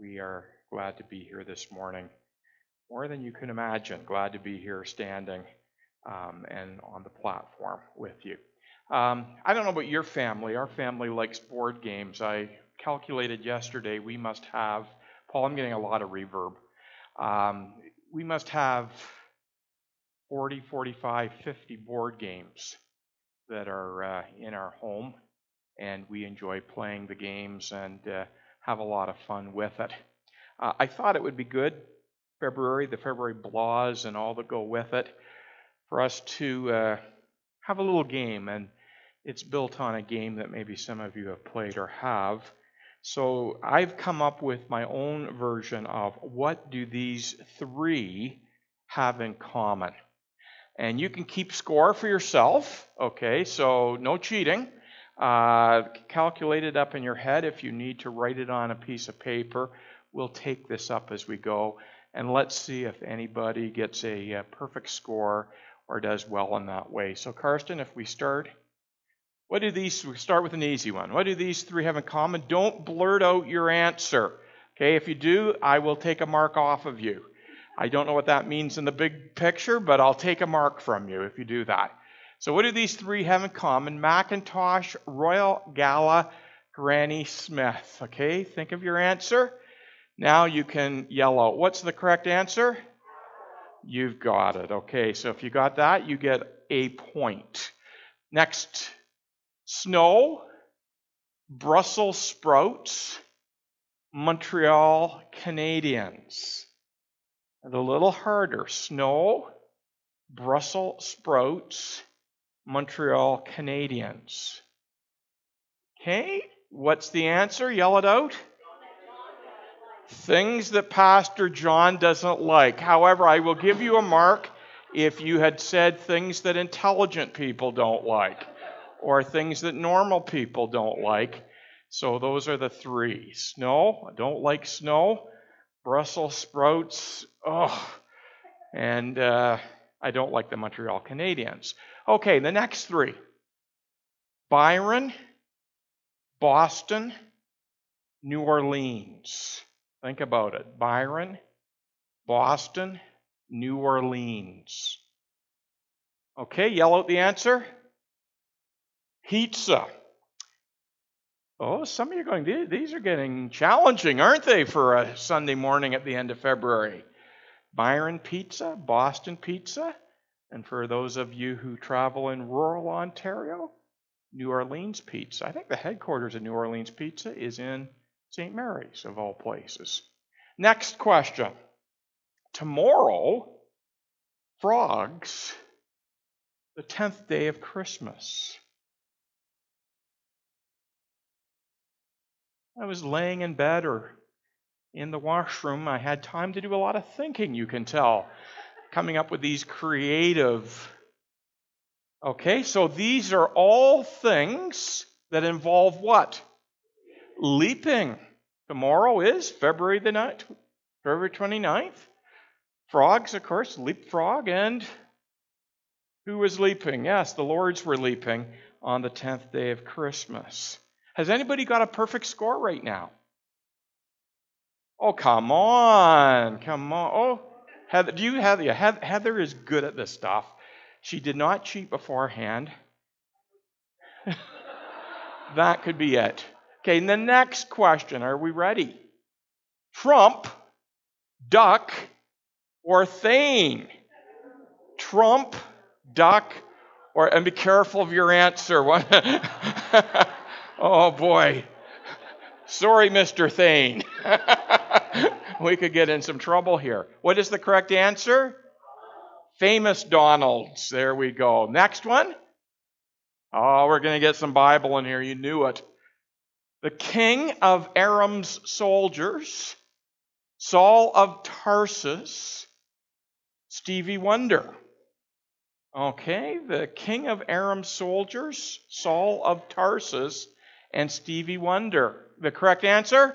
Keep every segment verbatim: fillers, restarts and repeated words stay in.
We are glad to be here this morning. More than you can imagine, glad to be here standing um, and on the platform with you. Um, I don't know about your family. Our family likes board games. I calculated yesterday we must have, Paul, I'm getting a lot of reverb. Um, we must have forty, forty-five, fifty board games that are uh, in our home, and we enjoy playing the games and uh, have a lot of fun with it. Uh, I thought it would be good, February, the February Blahs and all that go with it, for us to uh, have a little game, and it's built on a game that maybe some of you have played or have. So I've come up with my own version of what do these three have in common. And you can keep score for yourself, okay, so no cheating. Uh, calculate it up in your head. If you need to write it on a piece of paper, we'll take this up as we go. And let's see if anybody gets a, a perfect score or does well in that way. So Karsten, if we start, what do these, we start with an easy one. What do these three have in common? Don't blurt out your answer. Okay, if you do, I will take a mark off of you. I don't know what that means in the big picture, but I'll take a mark from you if you do that. So what do these three have in common? Macintosh, Royal Gala, Granny Smith. Okay, think of your answer. Now you can yell out, what's the correct answer? You've got it. Okay, so if you got that, you get a point. Next, snow, Brussels sprouts, Montreal Canadiens. And a little harder, snow, Brussels sprouts, Montreal Canadiens. Okay, what's the answer? Yell it out. Things that Pastor John doesn't like. However, I will give you a mark if you had said things that intelligent people don't like, or things that normal people don't like. So those are the three. Snow, I don't like snow. Brussels sprouts, oh, and uh, I don't like the Montreal Canadiens. Okay, the next three. Byron, Boston, New Orleans. Think about it. Byron, Boston, New Orleans. Okay, yell out the answer. Pizza. Oh, some of you are going, these are getting challenging, aren't they, for a Sunday morning at the end of February? Byron pizza, Boston pizza, and for those of you who travel in rural Ontario, New Orleans pizza. I think the headquarters of New Orleans Pizza is in Saint Mary's, of all places. Next question. Tomorrow, frogs, the tenth day of Christmas. I was laying in bed or in the washroom. I had time to do a lot of thinking, you can tell, coming up with these creative. Okay, so these are all things that involve what? Leaping. Tomorrow is February the ninth, February twenty-ninth. Frogs, of course, leapfrog, and who was leaping? Yes, the Lords were leaping on the tenth day of Christmas. Has anybody got a perfect score right now? Oh, come on. Come on. Oh, Heather, do you have, yeah, Heather is good at this stuff. She did not cheat beforehand. That could be it. Okay, and the next question. Are we ready? Trump, duck, or Thane? Trump, duck, or, and be careful of your answer. Oh, boy. Sorry, Mister Thane. We could get in some trouble here. What is the correct answer? Famous Donalds. There we go. Next one. Oh, we're going to get some Bible in here. You knew it. The king of Aram's soldiers, Saul of Tarsus, Stevie Wonder. Okay, the king of Aram's soldiers, Saul of Tarsus, and Stevie Wonder. The correct answer?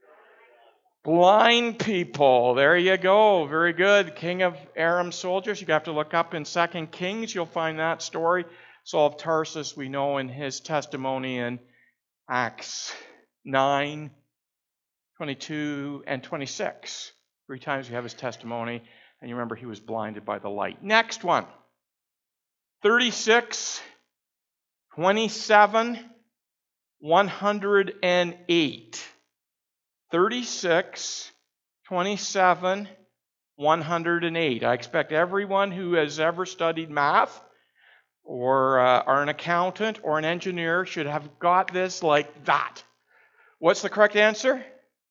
Blind people. There you go. Very good. King of Aram's soldiers. You have to look up in Second Kings. You'll find that story. Saul of Tarsus, we know in his testimony in Acts nine, twenty-two, and twenty-six. Three times we have his testimony, and you remember he was blinded by the light. Next one. thirty-six, twenty-seven, one hundred eight. thirty-six, twenty-seven, one hundred eight. I expect everyone who has ever studied math or uh, are an accountant or an engineer should have got this like that. What's the correct answer?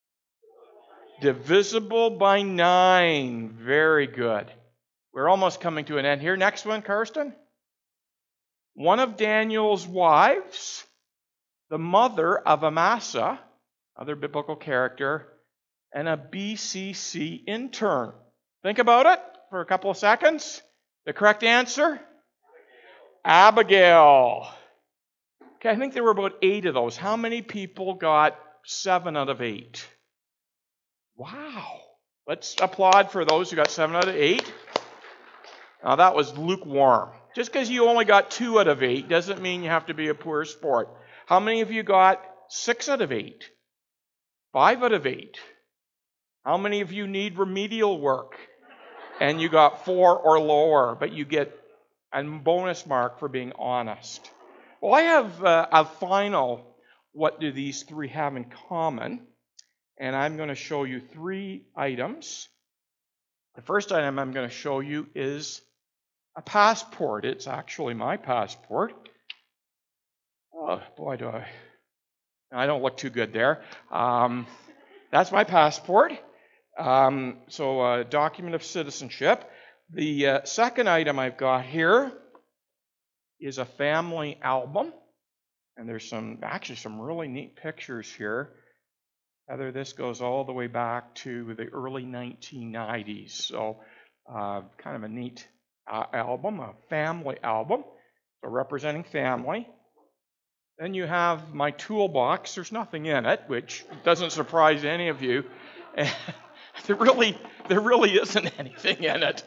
Divisible by nine. Very good. We're almost coming to an end here. Next one, Karsten. One of Daniel's wives, the mother of Amasa, other biblical character, and a B C C intern. Think about it for a couple of seconds. The correct answer? Abigail. Okay, I think there were about eight of those. How many people got seven out of eight? Wow. Let's applaud for those who got seven out of eight. Now that was lukewarm. Just because you only got two out of eight doesn't mean you have to be a poor sport. How many of you got six out of eight? Five out of eight? How many of you need remedial work? And you got four or lower, but you get a bonus mark for being honest. Well, I have uh, a final, what do these three have in common? And I'm going to show you three items. The first item I'm going to show you is a passport. It's actually my passport. Oh, boy, do I. I don't look too good there. Um, that's my passport. Um, so a document of citizenship. The uh, second item I've got here is a family album. And there's some, actually some really neat pictures here. Heather, this goes all the way back to the early nineteen nineties. So uh, kind of a neat uh, album, a family album. So representing family. Then you have my toolbox. There's nothing in it, which doesn't surprise any of you. there really, there really isn't anything in it.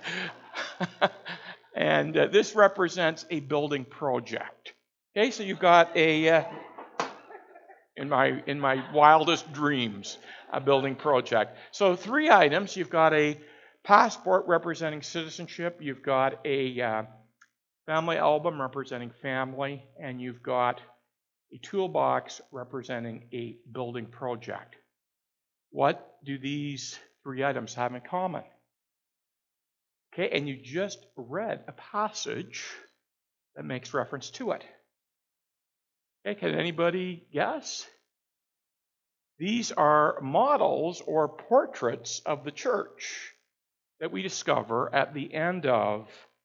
and uh, this represents a building project. Okay, so you've got a, uh, in my in my wildest dreams, a building project. So three items. You've got a passport representing citizenship. You've got a uh, family album representing family, and you've got a toolbox representing a building project. What do these three items have in common? Okay, and you just read a passage that makes reference to it. Okay, can anybody guess? These are models or portraits of the church that we discover at the end of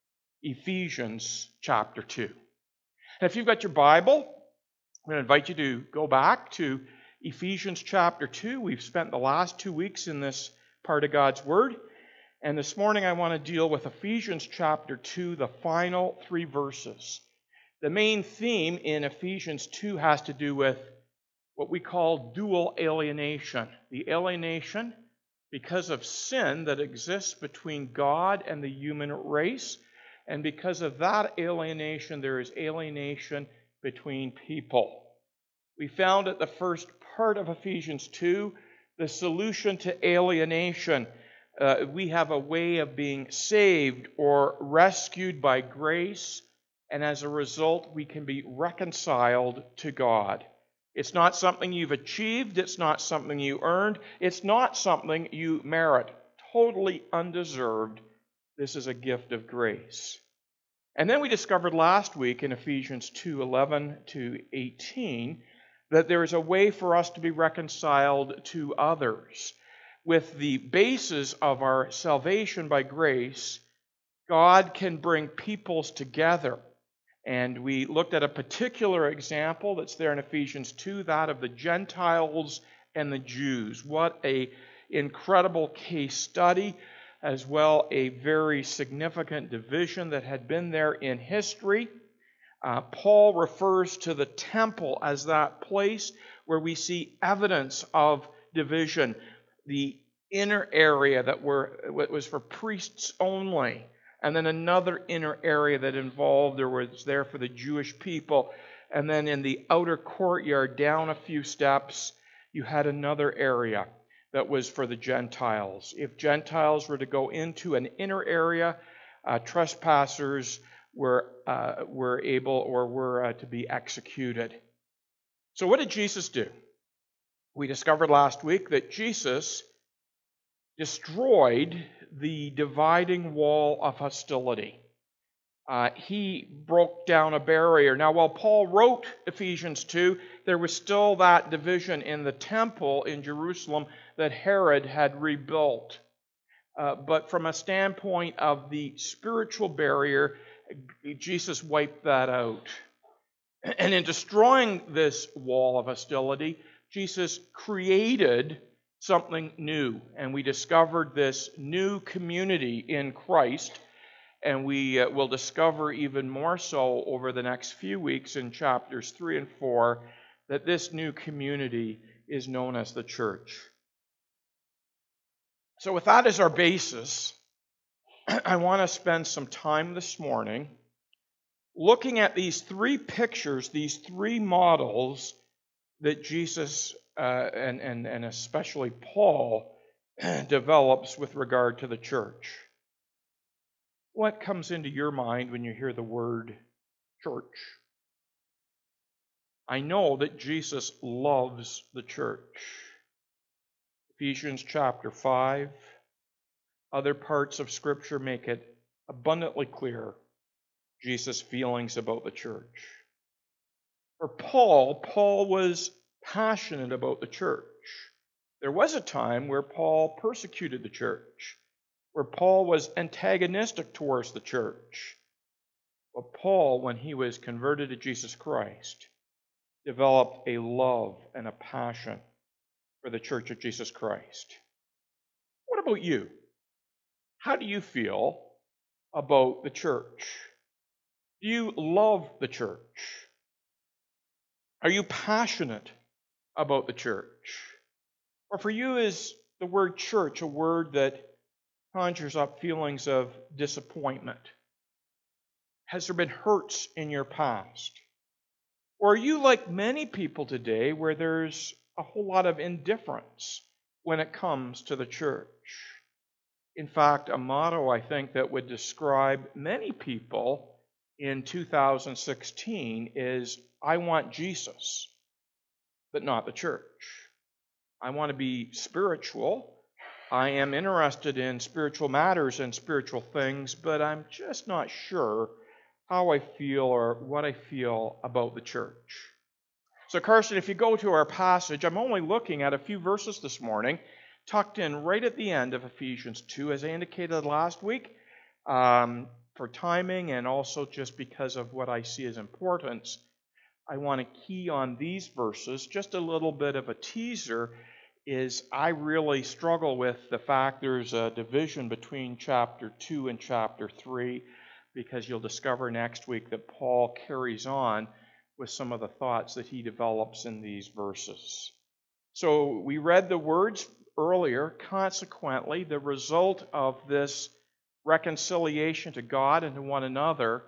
Ephesians chapter two. And if you've got your Bible, I'm going to invite you to go back to Ephesians chapter two. We've spent the last two weeks in this part of God's Word. And this morning I want to deal with Ephesians chapter two, the final three verses. The main theme in Ephesians two has to do with what we call dual alienation. The alienation because of sin that exists between God and the human race. And because of that alienation, there is alienation between people. We found at the first part of Ephesians two the solution to alienation. Uh, we have a way of being saved or rescued by grace, and as a result, we can be reconciled to God. It's not something you've achieved. It's not something you earned. It's not something you merit. Totally undeserved. This is a gift of grace. And then we discovered last week in Ephesians two eleven to eighteen that there is a way for us to be reconciled to others. With the basis of our salvation by grace, God can bring peoples together. And we looked at a particular example that's there in Ephesians two, that of the Gentiles and the Jews. What an incredible case study, as well a very significant division that had been there in history. Uh, Paul refers to the temple as that place where we see evidence of division. The inner area that were was for priests only, and then another inner area that involved or was there for the Jewish people, and then in the outer courtyard down a few steps you had another area. that was for the Gentiles. If Gentiles were to go into an inner area, uh, trespassers were uh, were able or were uh, to be executed. So what did Jesus do? We discovered last week that Jesus destroyed the dividing wall of hostility. Uh, he broke down a barrier. Now, while Paul wrote Ephesians two, there was still that division in the temple in Jerusalem that Herod had rebuilt. Uh, but from a standpoint of the spiritual barrier, Jesus wiped that out. And in destroying this wall of hostility, Jesus created something new. And we discovered this new community in Christ. And we uh, will discover even more so over the next few weeks in chapters three and four that this new community is known as the church. So with that as our basis, I want to spend some time this morning looking at these three pictures, these three models that Jesus uh, and, and, and especially Paul develops with regard to the church. What comes into your mind when you hear the word church? I know that Jesus loves the church. Ephesians chapter five, other parts of Scripture make it abundantly clear Jesus' feelings about the church. For Paul, Paul was passionate about the church. There was a time where Paul persecuted the church, where Paul was antagonistic towards the church. But Paul, when he was converted to Jesus Christ, developed a love and a passion for the church of Jesus Christ. What about you? How do you feel about the church? Do you love the church? Are you passionate about the church? Or for you is the word church a word that conjures up feelings of disappointment? Has there been hurts in your past? Or are you like many people today where there's a whole lot of indifference when it comes to the church? In fact, a motto I think that would describe many people in two thousand sixteen is, I want Jesus, but not the church. I want to be spiritual. I am interested in spiritual matters and spiritual things, but I'm just not sure how I feel or what I feel about the church. So, Carson, if you go to our passage, I'm only looking at a few verses this morning, tucked in right at the end of Ephesians two, as I indicated last week, um, for timing and also just because of what I see as importance. I want to key on these verses. Just a little bit of a teaser is I really struggle with the fact there's a division between chapter two and chapter three, because you'll discover next week that Paul carries on with some of the thoughts that he develops in these verses. So we read the words earlier. Consequently, the result of this reconciliation to God and to one another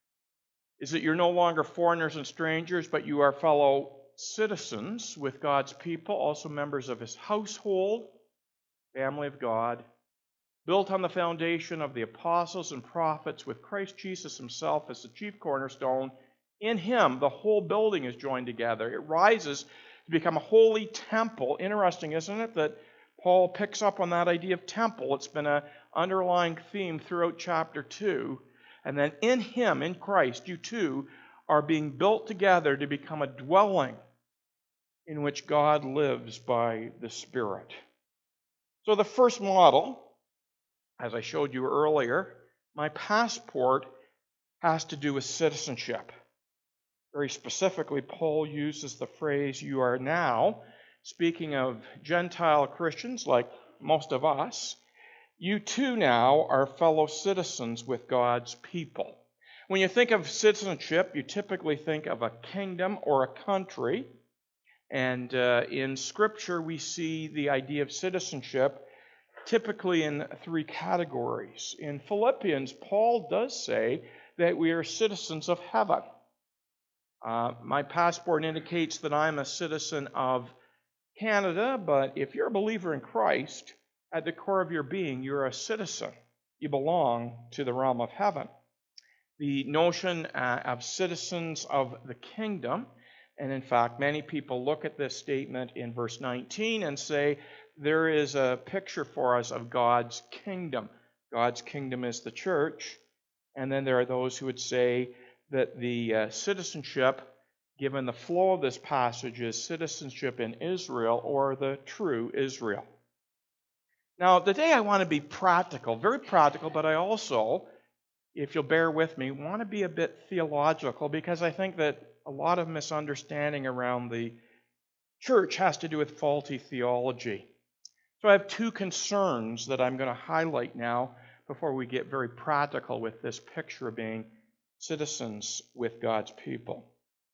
is that you're no longer foreigners and strangers, but you are fellow citizens with God's people, also members of His household, family of God, built on the foundation of the apostles and prophets, with Christ Jesus Himself as the chief cornerstone. In Him, the whole building is joined together. It rises to become a holy temple. Interesting, isn't it, that Paul picks up on that idea of temple. It's been an underlying theme throughout chapter two. And then in Him, in Christ, you too are being built together to become a dwelling in which God lives by the Spirit. So the first model, as I showed you earlier, my passport has to do with citizenship. Very specifically, Paul uses the phrase, you are now, speaking of Gentile Christians like most of us, you too now are fellow citizens with God's people. When you think of citizenship, you typically think of a kingdom or a country. And uh, in Scripture, we see the idea of citizenship typically in three categories. In Philippians, Paul does say that we are citizens of heaven. Uh, my passport indicates that I'm a citizen of Canada, but if you're a believer in Christ, at the core of your being, you're a citizen. You belong to the realm of heaven. The notion uh, of citizens of the kingdom, and in fact, many people look at this statement in verse nineteen and say, there is a picture for us of God's kingdom. God's kingdom is the church. And then there are those who would say that the uh, citizenship, given the flow of this passage, is citizenship in Israel or the true Israel. Now, today I want to be practical, very practical, but I also, if you'll bear with me, want to be a bit theological, because I think that a lot of misunderstanding around the church has to do with faulty theology. So I have two concerns that I'm going to highlight now before we get very practical with this picture of being citizens with God's people.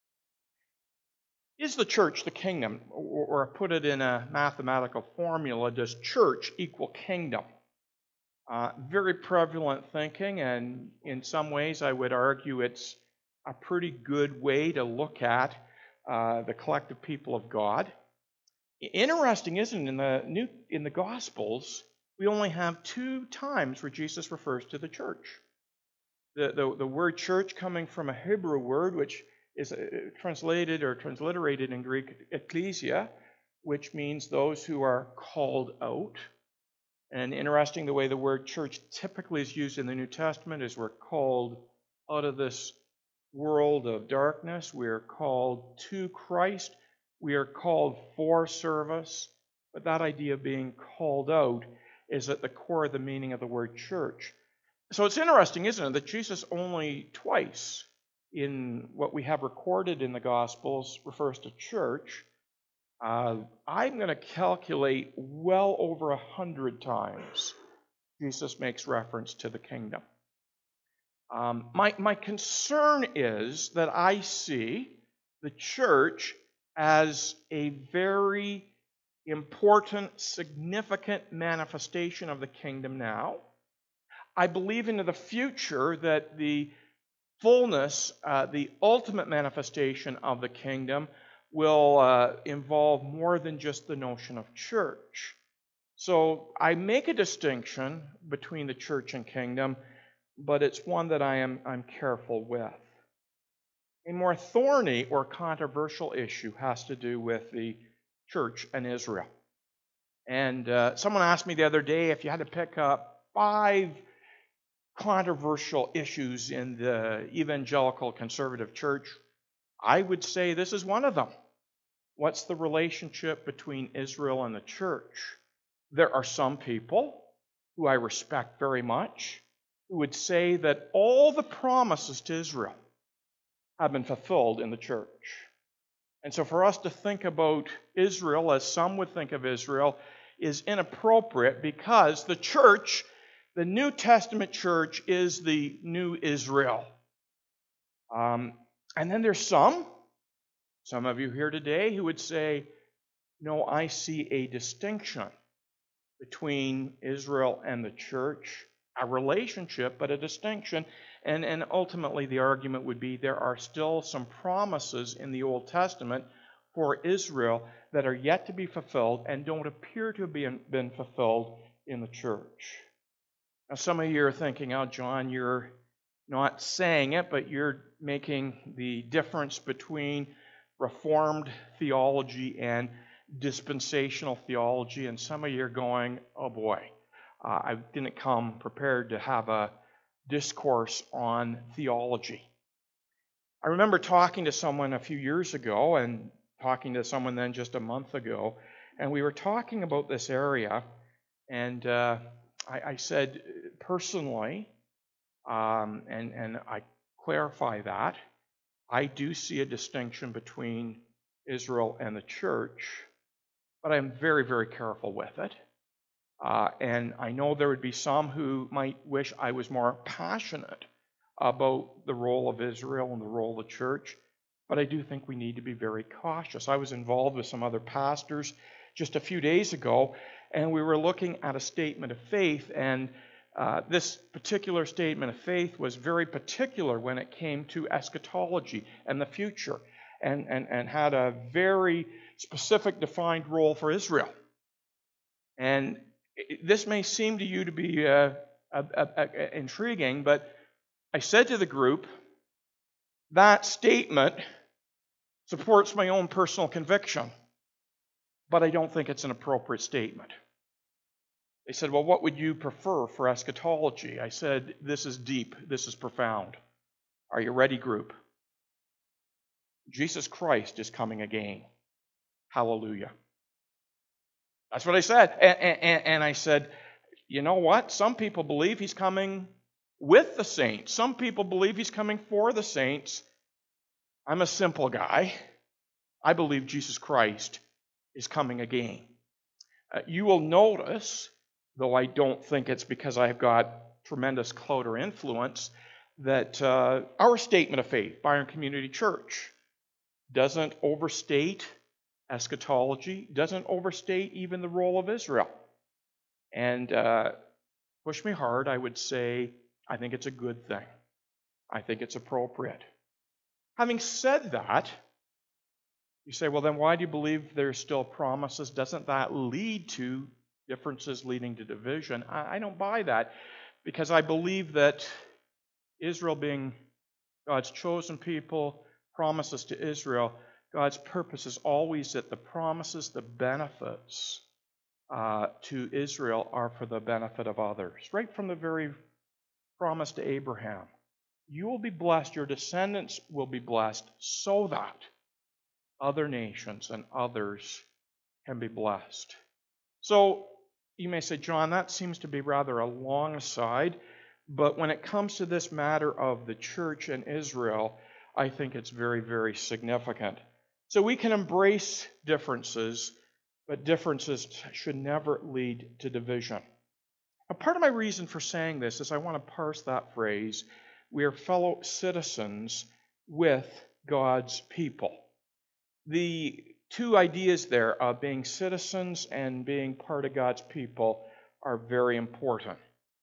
Is the church the kingdom? Or, or put it in a mathematical formula, does church equal kingdom? Uh, very prevalent thinking, and in some ways I would argue it's a pretty good way to look at uh, the collective people of God. Interesting, isn't it? In the new in the Gospels, we only have two times where Jesus refers to the church. The, the, the word church coming from a Hebrew word, which is translated or transliterated in Greek, ecclesia, which means those who are called out. And interesting, the way the word church typically is used in the New Testament is we're called out of this world of darkness. We are called to Christ. We are called for service. But that idea of being called out is at the core of the meaning of the word church. So it's interesting, isn't it, that Jesus only twice in what we have recorded in the Gospels refers to church. Uh, I'm going to calculate well over a hundred times Jesus makes reference to the kingdom. Um, my, my concern is that I see the church as a very important, significant manifestation of the kingdom now. I believe into the future that the fullness, uh, the ultimate manifestation of the kingdom will uh, involve more than just the notion of church. So I make a distinction between the church and kingdom, but it's one that I am I'm careful with. A more thorny or controversial issue has to do with the church and Israel. And uh, someone asked me the other day if you had to pick up five controversial issues in the evangelical conservative church, I would say this is one of them. What's the relationship between Israel and the church? There are some people who I respect very much who would say that all the promises to Israel have been fulfilled in the church. And so for us to think about Israel as some would think of Israel is inappropriate, because the church, the New Testament church, is the new Israel. Um, and then there's some, some of you here today who would say, no, I see a distinction between Israel and the church, a relationship, but a distinction. And, and ultimately the argument would be there are still some promises in the Old Testament for Israel that are yet to be fulfilled and don't appear to have been, been fulfilled in the church. Now some of you are thinking, oh, John, you're not saying it, but you're making the difference between Reformed theology and dispensational theology, and some of you are going, oh boy, uh, I didn't come prepared to have a discourse on theology. I remember talking to someone a few years ago and talking to someone then just a month ago, and we were talking about this area, and uh, I, I said personally, um, and, and I clarify that, I do see a distinction between Israel and the church, but I'm very, very careful with it. Uh, and I know there would be some who might wish I was more passionate about the role of Israel and the role of the church, but I do think we need to be very cautious. I was involved with some other pastors just a few days ago, and we were looking at a statement of faith, and uh, this particular statement of faith was very particular when it came to eschatology and the future, and, and, and had a very specific defined role for Israel. And this may seem to you to be uh, uh, uh, uh, intriguing, but I said to the group, that statement supports my own personal conviction, but I don't think it's an appropriate statement. They said, well, what would you prefer for eschatology? I said, this is deep, this is profound. Are you ready, group? Jesus Christ is coming again. Hallelujah. That's what I said. And, and, and I said, you know what? Some people believe he's coming with the saints. Some people believe he's coming for the saints. I'm a simple guy. I believe Jesus Christ is coming again. Uh, you will notice, though I don't think it's because I've got tremendous clout or influence, that uh, our statement of faith, Byron Community Church, doesn't overstate eschatology, doesn't overstate even the role of Israel. And uh, push me hard, I would say, I think it's a good thing. I think it's appropriate. Having said that, you say, well, then why do you believe there's still promises? Doesn't that lead to differences leading to division? I, I don't buy that, because I believe that Israel being God's chosen people, promises to Israel, God's purpose is always that the promises, the benefits uh, to Israel are for the benefit of others. Right from the very promise to Abraham. You will be blessed, your descendants will be blessed, so that other nations and others can be blessed. So you may say, John, that seems to be rather a long aside, but when it comes to this matter of the church and Israel, I think it's very, very significant. So we can embrace differences, but differences should never lead to division. Now, part of my reason for saying this is I want to parse that phrase. We are fellow citizens with God's people. The two ideas there of being citizens and being part of God's people are very important.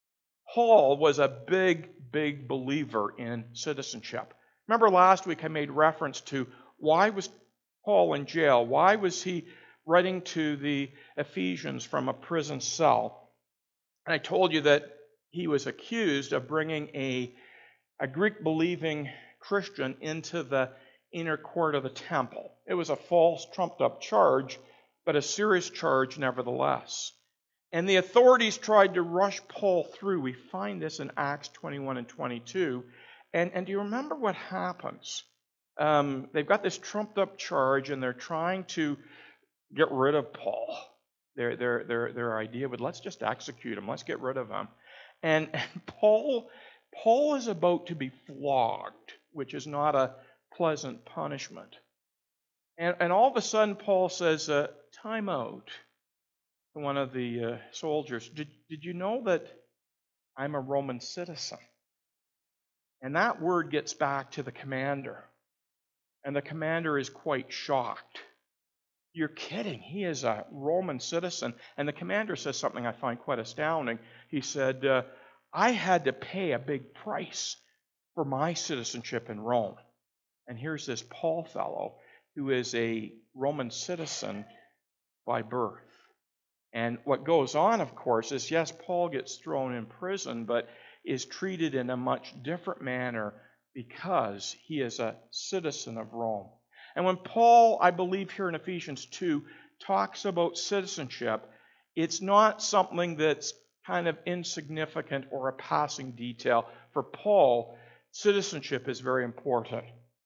Paul was a big, big believer in citizenship. Remember last week I made reference to why was Paul in jail? Why was he writing to the Ephesians from a prison cell? And I told you that he was accused of bringing a, a Greek-believing Christian into the inner court of the temple. It was a false, trumped-up charge, but a serious charge nevertheless. And the authorities tried to rush Paul through. We find this in Acts twenty-one and twenty-two. And, and do you remember what happens? Um, they've got this trumped-up charge, and they're trying to get rid of Paul. Their, their, their, their idea would, let's just execute him. Let's get rid of him. And, and Paul, Paul is about to be flogged, which is not a pleasant punishment. And, and all of a sudden, Paul says, uh, time out. To one of the uh, soldiers, did, did you know that I'm a Roman citizen? And that word gets back to the commander. And the commander is quite shocked. You're kidding. He is a Roman citizen. And the commander says something I find quite astounding. He said, uh, I had to pay a big price for my citizenship in Rome. And here's this Paul fellow who is a Roman citizen by birth. And what goes on, of course, is yes, Paul gets thrown in prison, but is treated in a much different manner because he is a citizen of Rome. And when Paul, I believe here in Ephesians two, talks about citizenship, it's not something that's kind of insignificant or a passing detail. For Paul, citizenship is very important.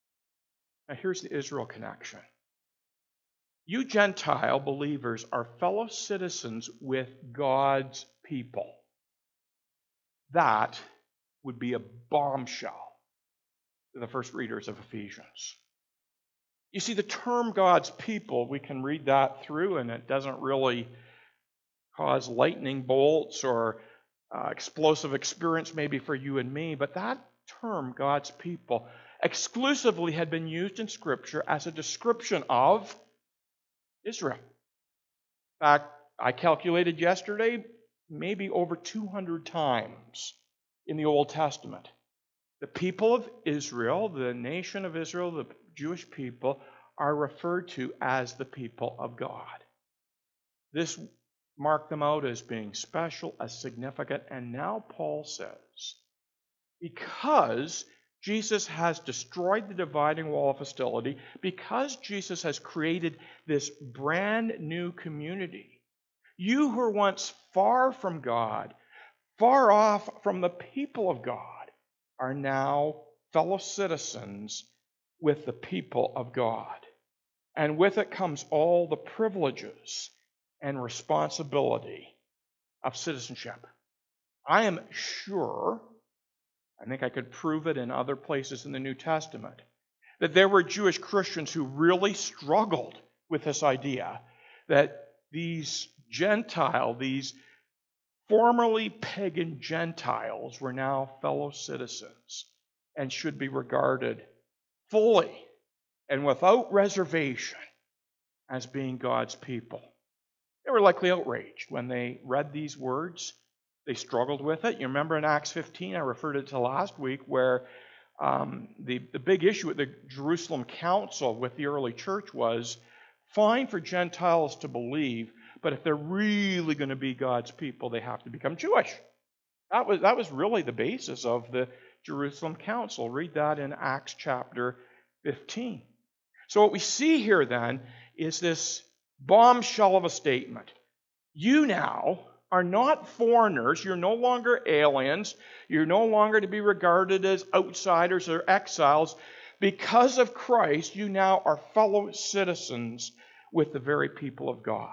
Now here's the Israel connection. You Gentile believers are fellow citizens with God's people. That would be a bombshell to the first readers of Ephesians. You see, the term God's people, we can read that through, and it doesn't really cause lightning bolts or uh, explosive experience maybe for you and me, but that term, God's people, exclusively had been used in Scripture as a description of Israel. In fact, I calculated yesterday, maybe over two hundred times in the Old Testament. The people of Israel, the nation of Israel, the Jewish people, are referred to as the people of God. This marked them out as being special, as significant, and now Paul says, because Jesus has destroyed the dividing wall of hostility, because Jesus has created this brand new community, you who were once far from God, far off from the people of God, are now fellow citizens with the people of God. And with it comes all the privileges and responsibility of citizenship. I am sure, I think I could prove it in other places in the New Testament, that there were Jewish Christians who really struggled with this idea that these Gentile, these formerly pagan Gentiles were now fellow citizens and should be regarded fully and without reservation as being God's people. They were likely outraged when they read these words. They struggled with it. You remember in Acts fifteen, I referred it to last week, where um, the, the big issue at the Jerusalem Council with the early church was fine for Gentiles to believe, but if they're really going to be God's people, they have to become Jewish. That was, that was really the basis of the Jerusalem Council. Read that in Acts chapter fifteen. So what we see here then is this bombshell of a statement. You now are not foreigners. You're no longer aliens. You're no longer to be regarded as outsiders or exiles. Because of Christ, you now are fellow citizens with the very people of God.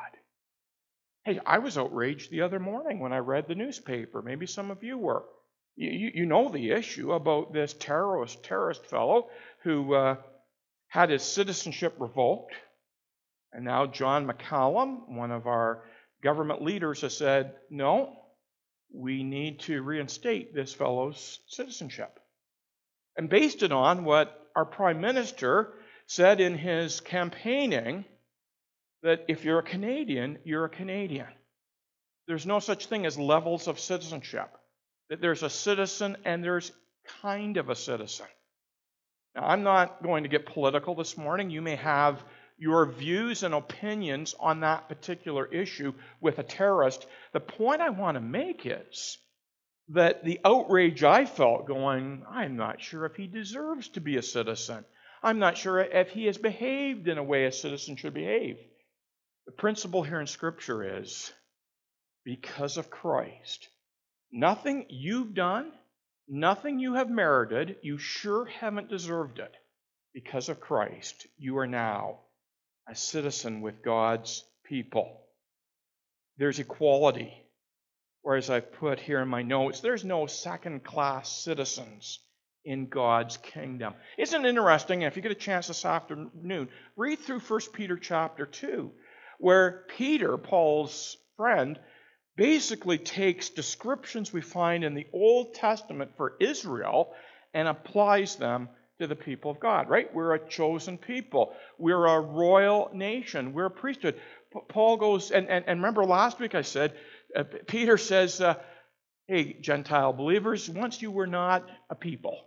Hey, I was outraged the other morning when I read the newspaper. Maybe some of you were. You, you, you know the issue about this terrorist, terrorist fellow who uh, had his citizenship revoked. And now John McCallum, one of our government leaders, has said, no, we need to reinstate this fellow's citizenship. And based it on what our Prime Minister said in his campaigning, that if you're a Canadian, you're a Canadian. There's no such thing as levels of citizenship. That there's a citizen and there's kind of a citizen. Now, I'm not going to get political this morning. You may have your views and opinions on that particular issue with a terrorist. The point I want to make is that the outrage I felt going, I'm not sure if he deserves to be a citizen. I'm not sure if he has behaved in a way a citizen should behave. The principle here in Scripture is, because of Christ, nothing you've done, nothing you have merited, you sure haven't deserved it. Because of Christ, you are now a citizen with God's people. There's equality. Or as I've put here in my notes, there's no second-class citizens in God's kingdom. Isn't it interesting? If you get a chance this afternoon, read through First Peter chapter two, where Peter, Paul's friend, basically takes descriptions we find in the Old Testament for Israel and applies them to the people of God, right? We're a chosen people. We're a royal nation. We're a priesthood. P- Paul goes, and, and, and remember last week I said, uh, Peter says, uh, hey, Gentile believers, once you were not a people.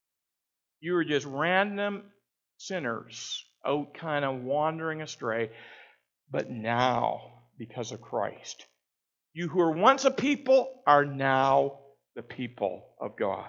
You were just random sinners out kind of wandering astray. But now, because of Christ, you who were once a people are now the people of God.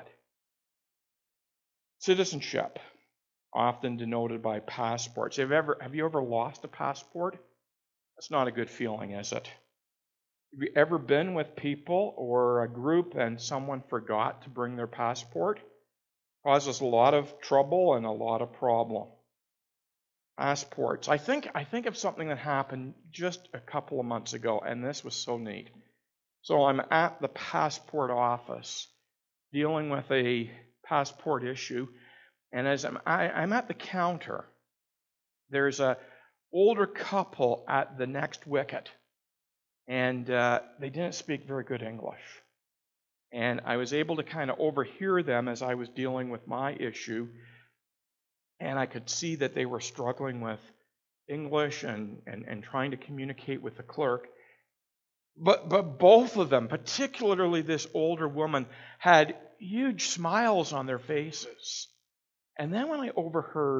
Citizenship, often denoted by passports. Have you ever, have you ever lost a passport? That's not a good feeling, is it? Have you ever been with people or a group and someone forgot to bring their passport? Causes a lot of trouble and a lot of problem. Passports. I think I think of something that happened just a couple of months ago, and this was so neat. So I'm at the passport office dealing with a passport issue, and as I'm, I, I'm at the counter, there's a older couple at the next wicket, and uh, they didn't speak very good English. And I was able to kind of overhear them as I was dealing with my issue, and I could see that they were struggling with English and, and, and trying to communicate with the clerk. But but both of them, particularly this older woman, had huge smiles on their faces. And then when I overheard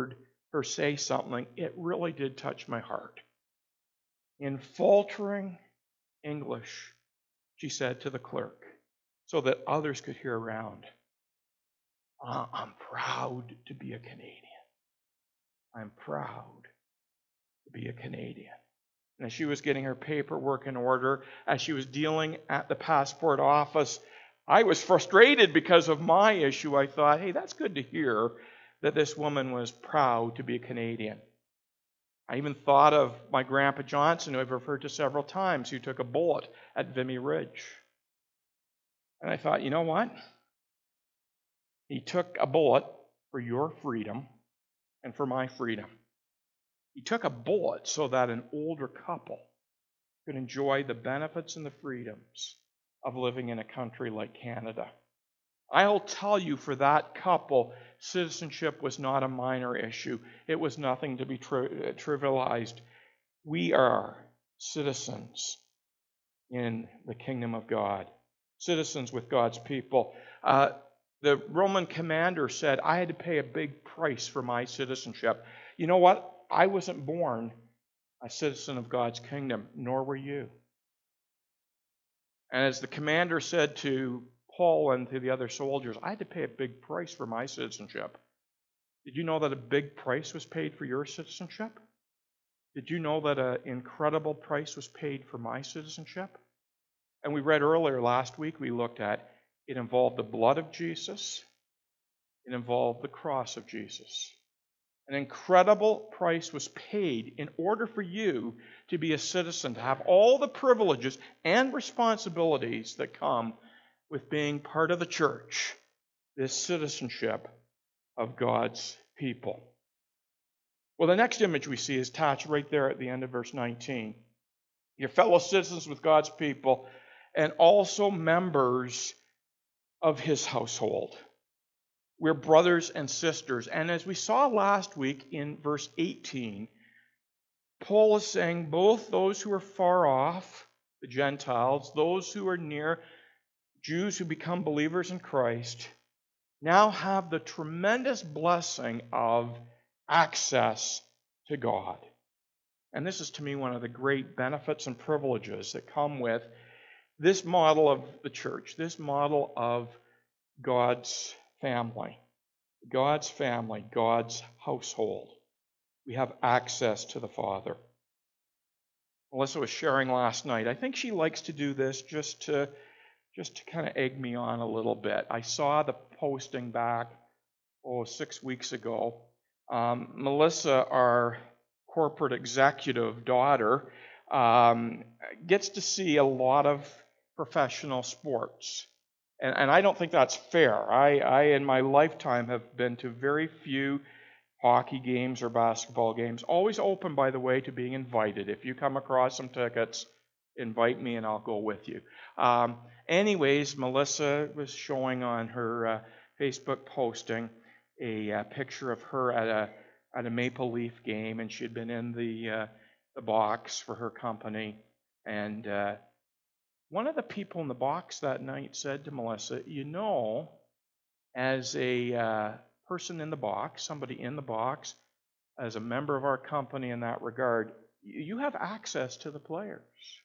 her say something, it really did touch my heart. In faltering English, she said to the clerk, so that others could hear around, I'm proud to be a Canadian. I'm proud to be a Canadian. And as she was getting her paperwork in order, as she was dealing at the passport office, I was frustrated because of my issue. I thought, hey, that's good to hear that this woman was proud to be a Canadian. I even thought of my Grandpa Johnson, who I've referred to several times, who took a bullet at Vimy Ridge. And I thought, you know what? He took a bullet for your freedom and for my freedom. He took a bullet so that an older couple could enjoy the benefits and the freedoms of living in a country like Canada. I'll tell you, for that couple, citizenship was not a minor issue. It was nothing to be tri- trivialized. We are citizens in the kingdom of God, citizens with God's people. Uh, the Roman commander said, I had to pay a big price for my citizenship. You know what? I wasn't born a citizen of God's kingdom, nor were you. And as the commander said to Paul and to the other soldiers, I had to pay a big price for my citizenship. Did you know that a big price was paid for your citizenship? Did you know that an incredible price was paid for my citizenship? And we read earlier last week, we looked at, it involved the blood of Jesus. It involved the cross of Jesus. An incredible price was paid in order for you to be a citizen, to have all the privileges and responsibilities that come with being part of the church, this citizenship of God's people. Well, the next image we see is attached right there at the end of verse nineteen. Your fellow citizens with God's people and also members of his household. We're brothers and sisters. And as we saw last week in verse eighteen, Paul is saying both those who are far off, the Gentiles, those who are near, Jews who become believers in Christ, now have the tremendous blessing of access to God. And this is, to me, one of the great benefits and privileges that come with this model of the church, this model of God's family. God's family, God's household. We have access to the Father. Melissa was sharing last night. I think she likes to do this just to just to kind of egg me on a little bit. I saw the posting back, oh, six weeks ago. Um, Melissa, our corporate executive daughter, um, gets to see a lot of professional sports. And, and I don't think that's fair. I, I, in my lifetime, have been to very few hockey games or basketball games. Always open, by the way, to being invited. If you come across some tickets, invite me and I'll go with you. Um, anyways, Melissa was showing on her uh, Facebook posting a uh, picture of her at a at a Maple Leaf game, and she had been in the uh, the box for her company. And uh, one of the people in the box that night said to Melissa, you know, as a uh, person in the box, somebody in the box, as a member of our company in that regard, you have access to the players.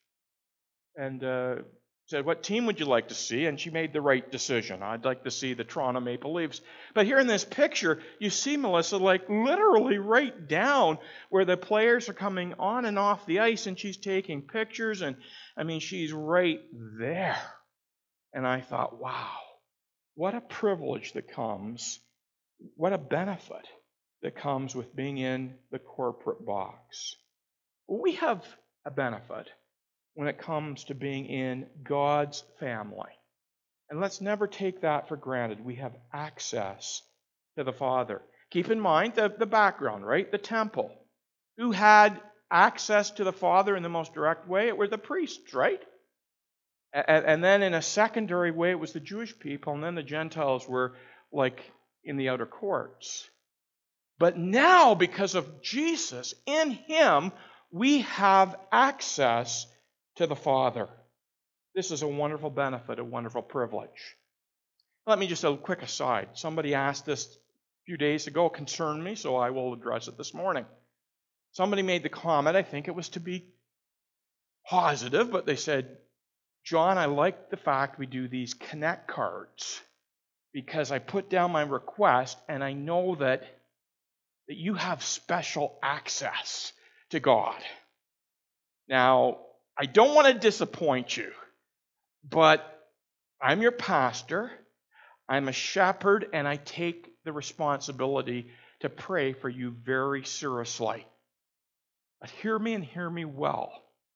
And uh, said, what team would you like to see? And she made the right decision. I'd like to see the Toronto Maple Leafs. But here in this picture, you see Melissa like literally right down where the players are coming on and off the ice, and she's taking pictures, and I mean, she's right there. And I thought, wow, what a privilege that comes, what a benefit that comes with being in the corporate box. We have a benefit when it comes to being in God's family. And let's never take that for granted. We have access to the Father. Keep in mind the, the background, right? The temple. Who had access to the Father in the most direct way? It were the priests, right? And, and then in a secondary way, it was the Jewish people, and then the Gentiles were like in the outer courts. But now, because of Jesus, in Him, we have access to the Father. This is a wonderful benefit, a wonderful privilege. Let me just a quick aside. Somebody asked this few days ago concerned me, so I will address it this morning. Somebody made the comment, I think it was to be positive, but they said, John, I like the fact we do these connect cards because I put down my request and I know that, that you have special access to God. Now, I don't want to disappoint you, but I'm your pastor, I'm a shepherd, and I take the responsibility to pray for you very seriously. But hear me and hear me well.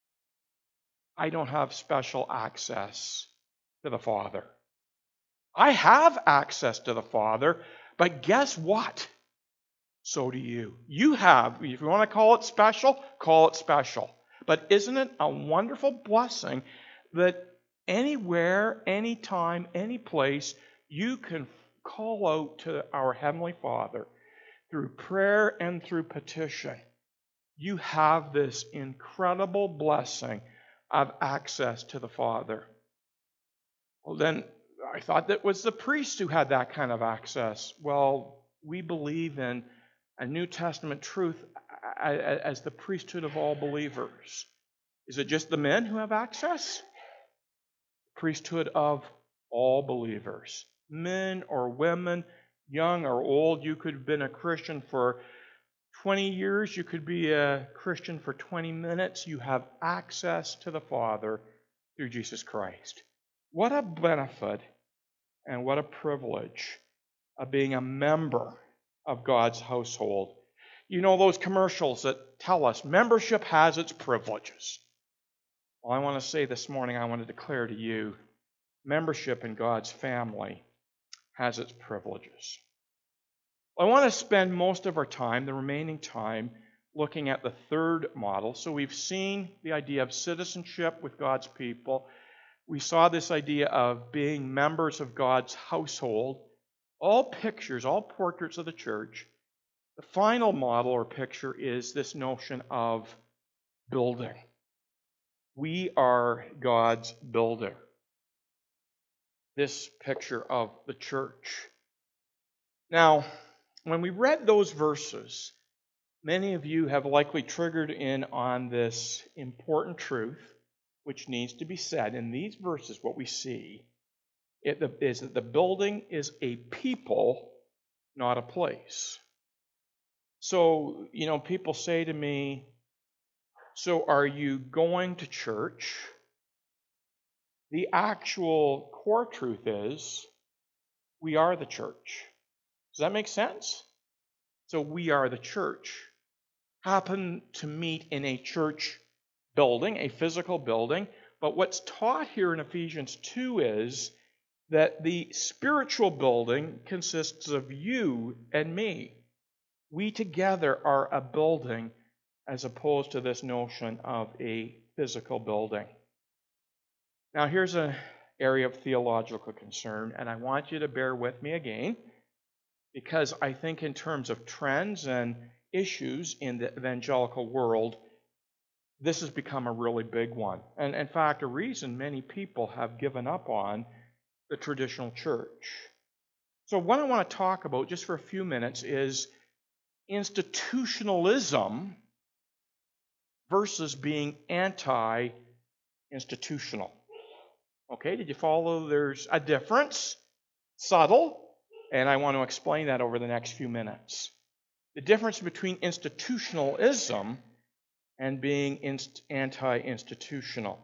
I don't have special access to the Father. I have access to the Father, but guess what? So do you. You have, if you want to call it special, call it special. But isn't it a wonderful blessing that anywhere, anytime, any place, you can call out to our Heavenly Father through prayer and through petition. You have this incredible blessing of access to the Father. Well, then, I thought that was the priest who had that kind of access. Well, we believe in a New Testament truth as the priesthood of all believers. Is it just the men who have access? Priesthood of all believers. Men or women, young or old. You could have been a Christian for twenty years. You could be a Christian for twenty minutes. You have access to the Father through Jesus Christ. What a benefit and what a privilege of being a member of God's household. You know those commercials that tell us membership has its privileges. Well, I want to say this morning, I want to declare to you, membership in God's family has its privileges. I want to spend most of our time, the remaining time, looking at the third model. So we've seen the idea of citizenship with God's people. We saw this idea of being members of God's household. All pictures, all portraits of the church. The final model or picture is this notion of building. We are God's builder. This picture of the church. Now, when we read those verses, many of you have likely triggered in on this important truth, which needs to be said. In these verses, what we see is that the building is a people, not a place. So, you know, people say to me, so are you going to church? The actual core truth is, we are the church. Does that make sense? So we are the church. Happen to meet in a church building, a physical building, but what's taught here in Ephesians two is that the spiritual building consists of you and me. We together are a building as opposed to this notion of a physical building. Now here's an area of theological concern, and I want you to bear with me again, because I think in terms of trends and issues in the evangelical world, this has become a really big one. And in fact, a reason many people have given up on the traditional church. So what I want to talk about just for a few minutes is institutionalism versus being anti-institutional. Okay, did you follow? There's a difference, subtle, and I want to explain that over the next few minutes. The difference between institutionalism and being inst- anti-institutional.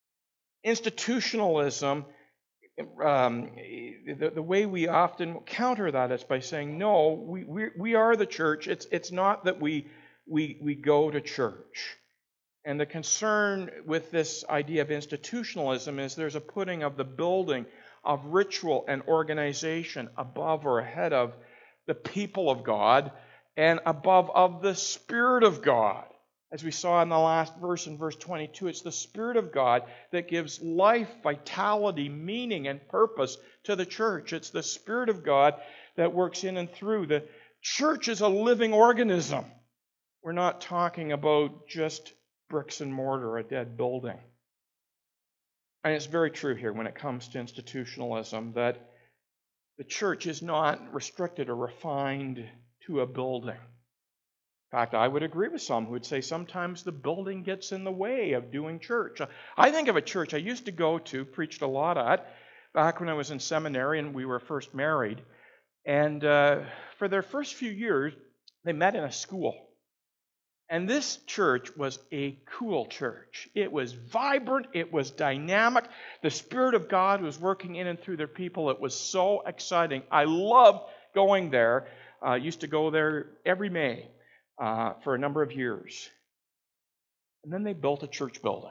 Institutionalism, um, the, the way we often counter that is by saying, no, we, we, we are the church. It's, it's not that we, we, we go to church. And the concern with this idea of institutionalism is there's a putting of the building of ritual and organization above or ahead of the people of God and above of the Spirit of God. As we saw in the last verse, in verse twenty-two, it's the Spirit of God that gives life, vitality, meaning, and purpose to the church. It's the Spirit of God that works in and through. The church is a living organism. We're not talking about just bricks and mortar, a dead building. And it's very true here when it comes to institutionalism that the church is not restricted or refined to a building. In fact, I would agree with some who would say sometimes the building gets in the way of doing church. I think of a church I used to go to, preached a lot at, back when I was in seminary and we were first married. And uh, for their first few years, they met in a school. And this church was a cool church. It was vibrant. It was dynamic. The Spirit of God was working in and through their people. It was so exciting. I loved going there. I uh, used to go there every May uh, for a number of years. And then they built a church building.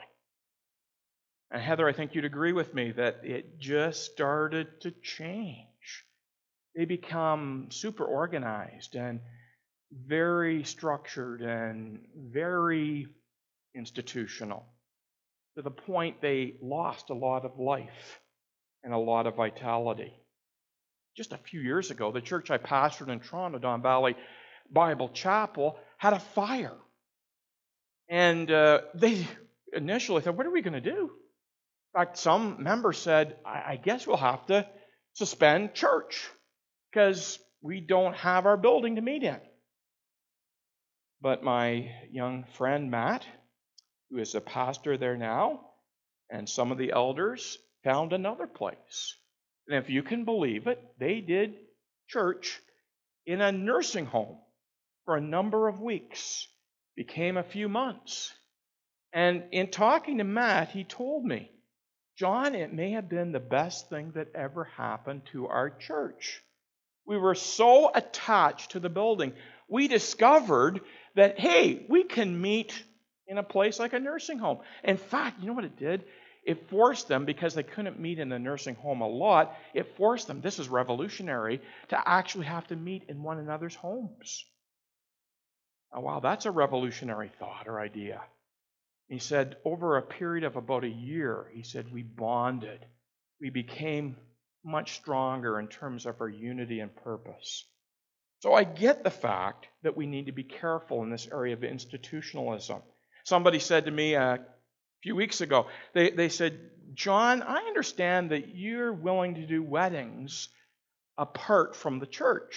And Heather, I think you'd agree with me that it just started to change. They become super organized and very structured and very institutional, to the point they lost a lot of life and a lot of vitality. Just a few years ago, the church I pastored in Toronto, Don Valley Bible Chapel, had a fire. And uh, they initially thought, what are we going to do? In fact, some members said, I, I guess we'll have to suspend church because we don't have our building to meet in. But my young friend Matt, who is a pastor there now, and some of the elders found another place. And if you can believe it, they did church in a nursing home for a number of weeks. Became a few months. And in talking to Matt, he told me, John, it may have been the best thing that ever happened to our church. We were so attached to the building. We discovered that, hey, we can meet in a place like a nursing home. In fact, you know what it did? It forced them, because they couldn't meet in the nursing home a lot, it forced them, this is revolutionary, to actually have to meet in one another's homes. Oh, wow, that's a revolutionary thought or idea. He said, over a period of about a year, he said, we bonded. We became much stronger in terms of our unity and purpose. So I get the fact that we need to be careful in this area of institutionalism. Somebody said to me a few weeks ago, they, they said, John, I understand that you're willing to do weddings apart from the church.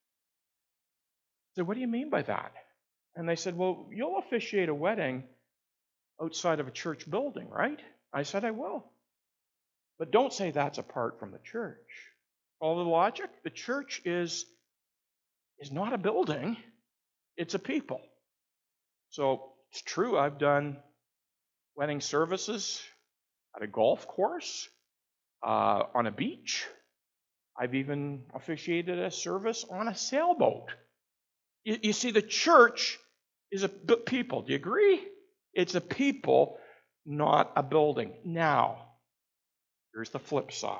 I said, what do you mean by that? And they said, well, you'll officiate a wedding outside of a church building, right? I said, I will. But don't say that's apart from the church. Follow the logic? The church is, is not a building. It's a people. So it's true, I've done wedding services at a golf course, uh, on a beach. I've even officiated a service on a sailboat. You, you see, the church is a people. Do you agree? It's a people, not a building. Now, here's the flip side.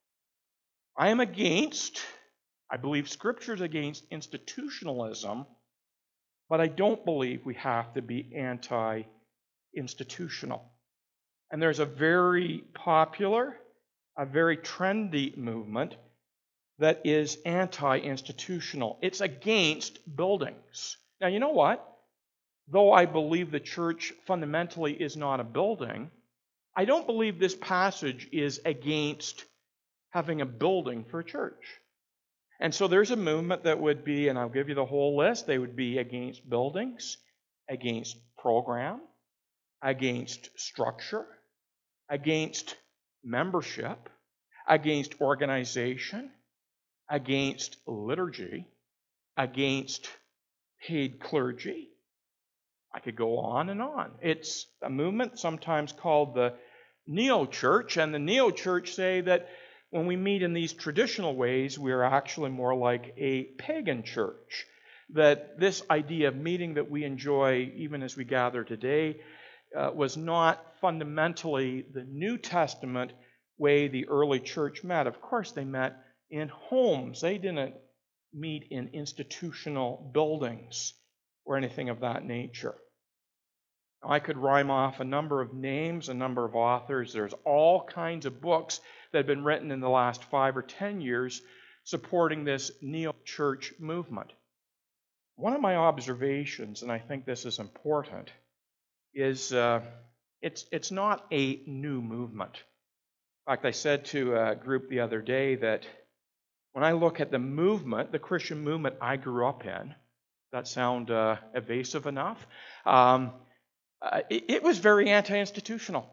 I am against, I believe Scripture is against institutionalism, but I don't believe we have to be anti-institutional. And there's a very popular, a very trendy movement that is anti-institutional. It's against buildings. Now, you know what? Though I believe the church fundamentally is not a building, I don't believe this passage is against having a building for a church. And so there's a movement that would be, and I'll give you the whole list, they would be against buildings, against program, against structure, against membership, against organization, against liturgy, against paid clergy. I could go on and on. It's a movement sometimes called the neo-church, and the neo-church say that when we meet in these traditional ways, we are actually more like a pagan church. That this idea of meeting that we enjoy, even as we gather today, uh, was not fundamentally the New Testament way the early church met. Of course, they met in homes. They didn't meet in institutional buildings or anything of that nature. I could rhyme off a number of names, a number of authors. There's all kinds of books that have been written in the last five or ten years supporting this neo-church movement. One of my observations, and I think this is important, is uh, it's, it's not a new movement. In fact, I said to a group the other day that When I look at the movement, the Christian movement I grew up in, that sound uh, evasive enough? Um, uh, it, it was very anti-institutional.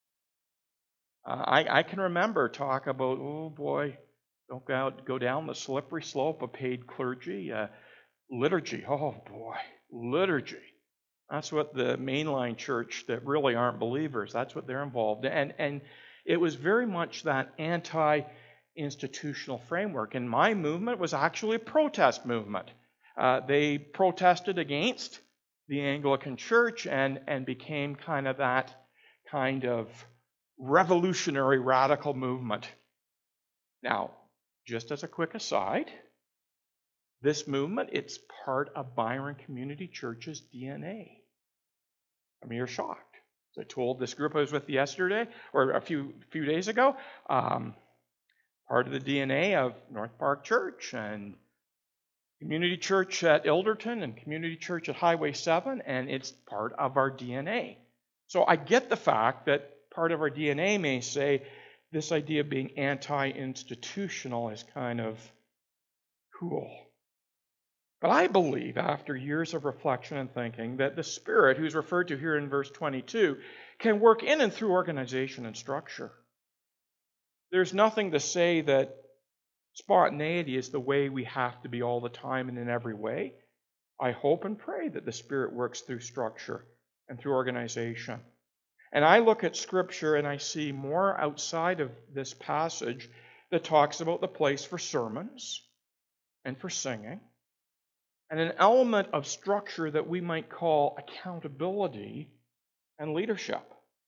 Uh, I, I can remember talk about, oh boy, don't go, out, go down the slippery slope of paid clergy. Uh, liturgy, oh boy, liturgy. That's what the mainline church that really aren't believers, that's what they're involved in. And, and it was very much that anti-institutional framework. And my movement was actually a protest movement. Uh, they protested against the Anglican Church and, and became kind of that kind of revolutionary radical movement. Now, just as a quick aside, this movement, it's part of Byron Community Church's D N A. I mean, you're shocked. As I told this group I was with yesterday, or a few few days ago, um, part of the D N A of North Park Church and Community Church at Ilderton and Community Church at Highway seven, and it's part of our D N A. So I get the fact that part of our D N A may say this idea of being anti-institutional is kind of cool. But I believe, after years of reflection and thinking, that the Spirit, who's referred to here in verse twenty-two, can work in and through organization and structure. There's nothing to say that spontaneity is the way we have to be all the time and in every way. I hope and pray that the Spirit works through structure and through organization. And I look at Scripture and I see more outside of this passage that talks about the place for sermons and for singing, and an element of structure that we might call accountability and leadership.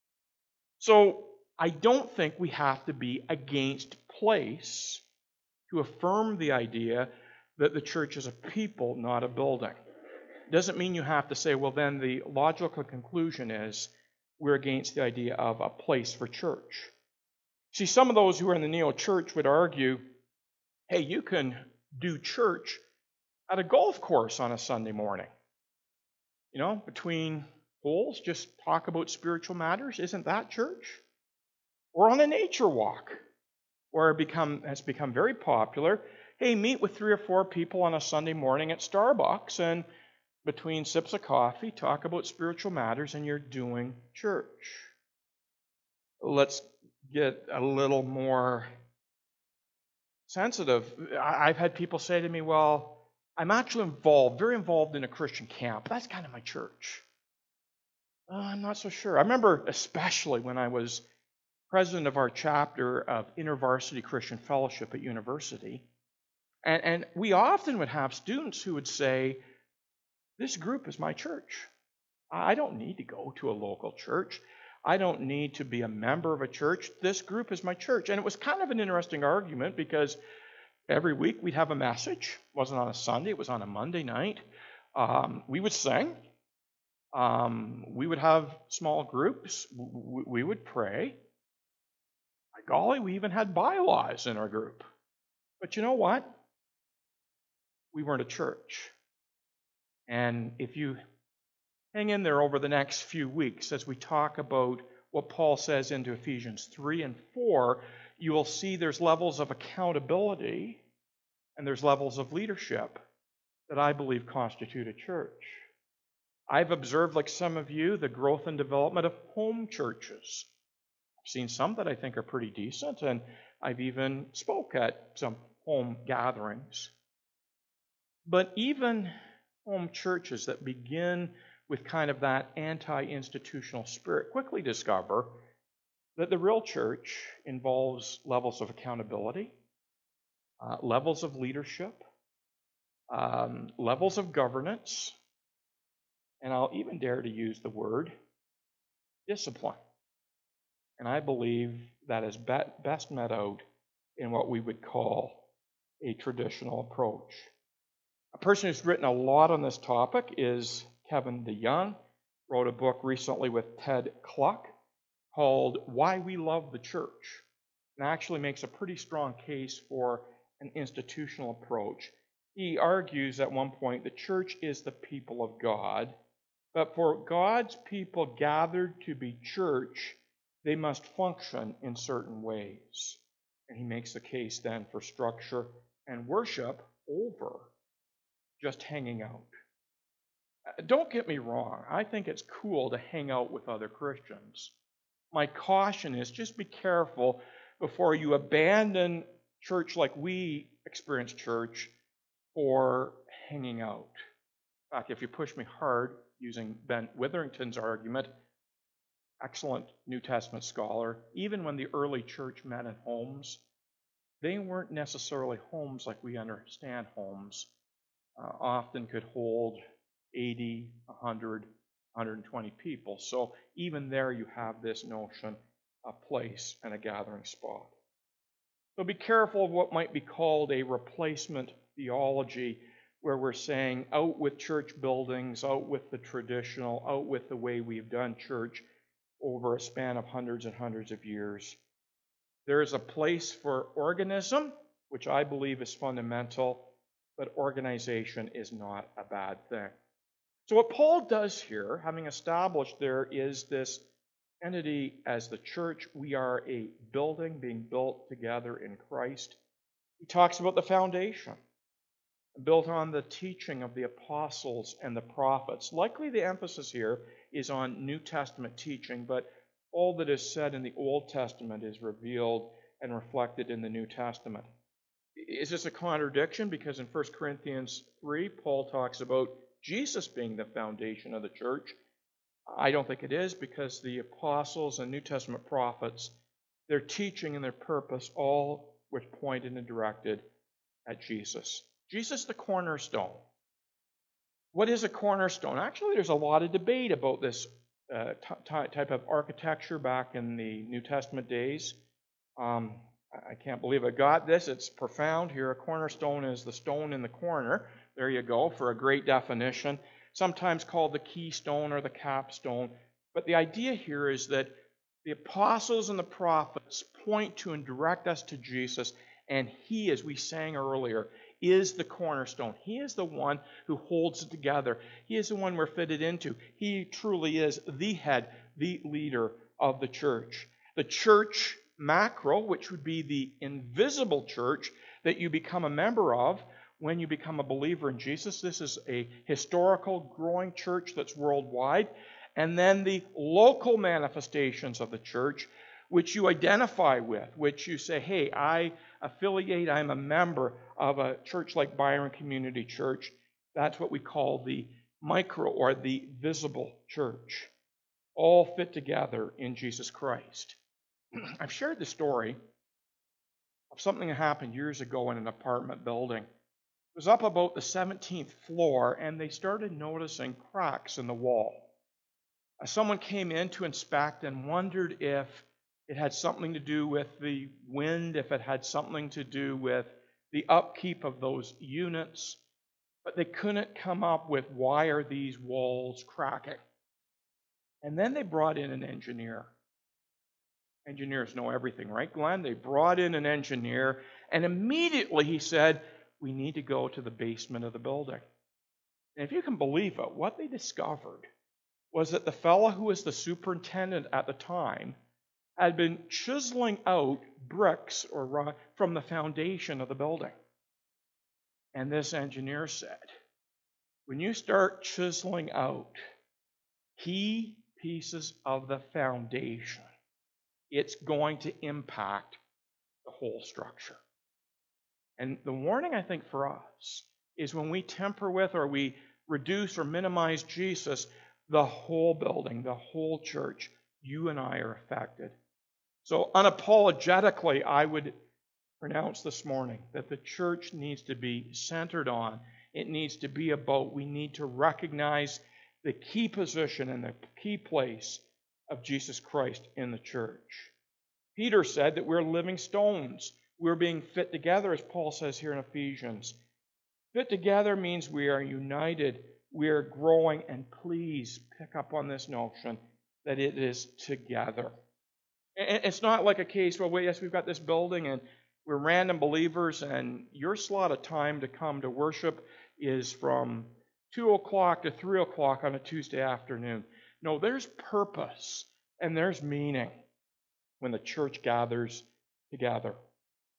So I don't think we have to be against place to affirm the idea that the church is a people, not a building. It doesn't mean you have to say, well, then the logical conclusion is we're against the idea of a place for church. See, some of those who are in the neo-church would argue, hey, you can do church at a golf course on a Sunday morning. You know, between holes, just talk about spiritual matters. Isn't that church? Or on a nature walk, where it become, has become very popular. Hey, meet with three or four people on a Sunday morning at Starbucks, and between sips of coffee, talk about spiritual matters, and you're doing church. Let's get a little more sensitive. I've had people say to me, well, I'm actually involved, very involved in a Christian camp. That's kind of my church. Uh, I'm not so sure. I remember especially when I was president of our chapter of InterVarsity Christian Fellowship at university, and, and we often would have students who would say, this group is my church. I don't need to go to a local church. I don't need to be a member of a church. This group is my church. And it was kind of an interesting argument because every week we'd have a message. It wasn't on a Sunday, it was on a Monday night. Um, we would sing. Um, we would have small groups. We, we would pray. By golly, we even had bylaws in our group. But you know what? We weren't a church. And if you hang in there over the next few weeks as we talk about what Paul says into Ephesians three and four, you will see there's levels of accountability and there's levels of leadership that I believe constitute a church. I've observed, like some of you, the growth and development of home churches. I've seen some that I think are pretty decent, and I've even spoke at some home gatherings. But even home churches that begin with kind of that anti-institutional spirit quickly discover that the real church involves levels of accountability, uh, levels of leadership, um, levels of governance, and I'll even dare to use the word discipline. And I believe that is best met out in what we would call a traditional approach. A person who's written a lot on this topic is Kevin DeYoung. Wrote a book recently with Ted Kluck called Why We Love the Church, and actually makes a pretty strong case for an institutional approach. He argues at one point the church is the people of God, but for God's people gathered to be church, they must function in certain ways. And he makes the case then for structure and worship over just hanging out. Don't get me wrong. I think it's cool to hang out with other Christians. My caution is just be careful before you abandon church like we experience church for hanging out. In fact, if you push me hard, using Ben Witherington's argument, excellent New Testament scholar, even when the early church met in homes, they weren't necessarily homes like we understand homes. Uh, often could hold eighty, one hundred, one hundred twenty people. So even there you have this notion of place and a gathering spot. So be careful of what might be called a replacement theology, where we're saying out with church buildings, out with the traditional, out with the way we've done church over a span of hundreds and hundreds of years. There is a place for organism, which I believe is fundamental, but organization is not a bad thing. So what Paul does here, having established there is this entity as the church, we are a building being built together in Christ. He talks about the foundation, built on the teaching of the apostles and the prophets. Likely the emphasis here is on New Testament teaching, but all that is said in the Old Testament is revealed and reflected in the New Testament. Is this a contradiction? Because in First Corinthians three, Paul talks about Jesus being the foundation of the church. I don't think it is, because the apostles and New Testament prophets, their teaching and their purpose all were pointed and directed at Jesus. Jesus the cornerstone. What is a cornerstone? Actually, there's a lot of debate about this uh, t- type of architecture back in the New Testament days. Um, I can't believe I got this. It's profound here. A cornerstone is the stone in the corner. There you go, for a great definition. Sometimes called the keystone or the capstone. But the idea here is that the apostles and the prophets point to and direct us to Jesus, and He, as we sang earlier, is the cornerstone. He is the one who holds it together. He is the one we're fitted into. He truly is the head, the leader of the church. The church macro, which would be the invisible church that you become a member of when you become a believer in Jesus. This is a historical, growing church that's worldwide. And then the local manifestations of the church, which you identify with, which you say, hey, I affiliate, I'm a member of a church like Byron Community Church. That's what we call the micro or the visible church, all fit together in Jesus Christ. I've shared the story of something that happened years ago in an apartment building. It was up about the seventeenth floor, and they started noticing cracks in the wall. Someone came in to inspect and wondered if it had something to do with the wind, if it had something to do with the upkeep of those units, but they couldn't come up with why are these walls cracking. And then they brought in an engineer. Engineers know everything, right, Glenn? They brought in an engineer, and immediately he said, we need to go to the basement of the building. And if you can believe it, what they discovered was that the fellow who was the superintendent at the time had been chiseling out bricks or rock from the foundation of the building. And this engineer said, when you start chiseling out key pieces of the foundation, it's going to impact the whole structure. And the warning, I think, for us is when we temper with or we reduce or minimize Jesus, the whole building, the whole church, you and I are affected. So unapologetically, I would pronounce this morning that the church needs to be centered on, it needs to be about, we need to recognize the key position and the key place of Jesus Christ in the church. Peter said that we're living stones. We're being fit together, as Paul says here in Ephesians. Fit together means we are united, we are growing, and please pick up on this notion that it is together. It's not like a case where, well, yes, we've got this building and we're random believers and your slot of time to come to worship is from two o'clock to three o'clock on a Tuesday afternoon. No, there's purpose and there's meaning when the church gathers together.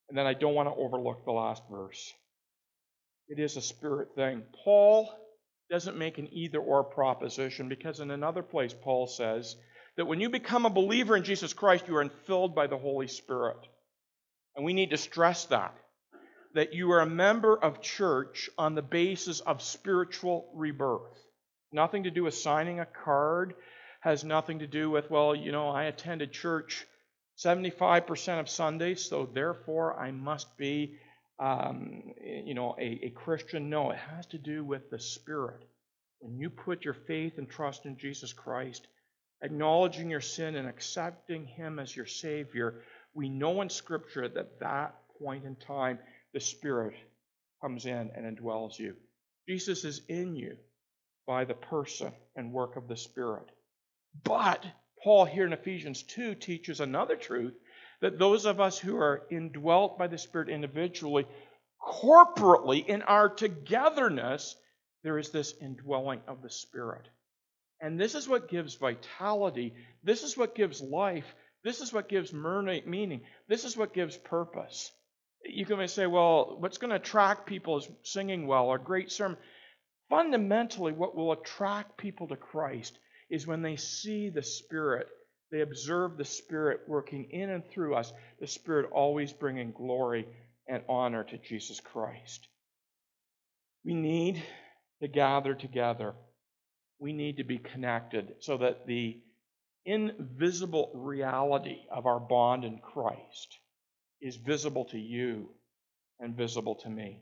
And then I don't want to overlook the last verse. It is a spirit thing. Paul doesn't make an either-or proposition, because in another place Paul says that when you become a believer in Jesus Christ, you are filled by the Holy Spirit. And we need to stress that, that you are a member of church on the basis of spiritual rebirth. Nothing to do with signing a card, has nothing to do with, well, you know, I attended church seventy-five percent of Sundays, so therefore I must be, um, you know, a, a Christian. No, it has to do with the Spirit. When you put your faith and trust in Jesus Christ, acknowledging your sin and accepting Him as your Savior, we know in Scripture that at that point in time, the Spirit comes in and indwells you. Jesus is in you by the person and work of the Spirit. But Paul here in Ephesians two teaches another truth, that those of us who are indwelt by the Spirit individually, corporately, in our togetherness, there is this indwelling of the Spirit. And this is what gives vitality. This is what gives life. This is what gives meaning. This is what gives purpose. You can say, well, what's going to attract people is singing well or great sermon. Fundamentally, what will attract people to Christ is when they see the Spirit, they observe the Spirit working in and through us, the Spirit always bringing glory and honor to Jesus Christ. We need to gather together. We need to be connected so that the invisible reality of our bond in Christ is visible to you and visible to me.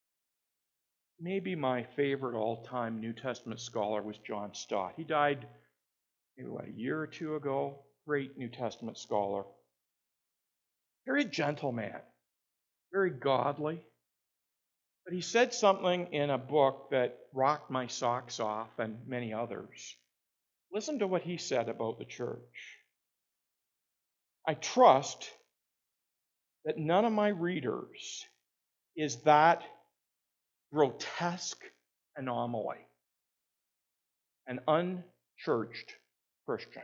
Maybe my favorite all-time New Testament scholar was John Stott. He died maybe what, a year or two ago. Great New Testament scholar. Very gentle man. Very godly. But he said something in a book that rocked my socks off and many others. Listen to what he said about the church. I trust that none of my readers is that grotesque anomaly, an unchurched Christian.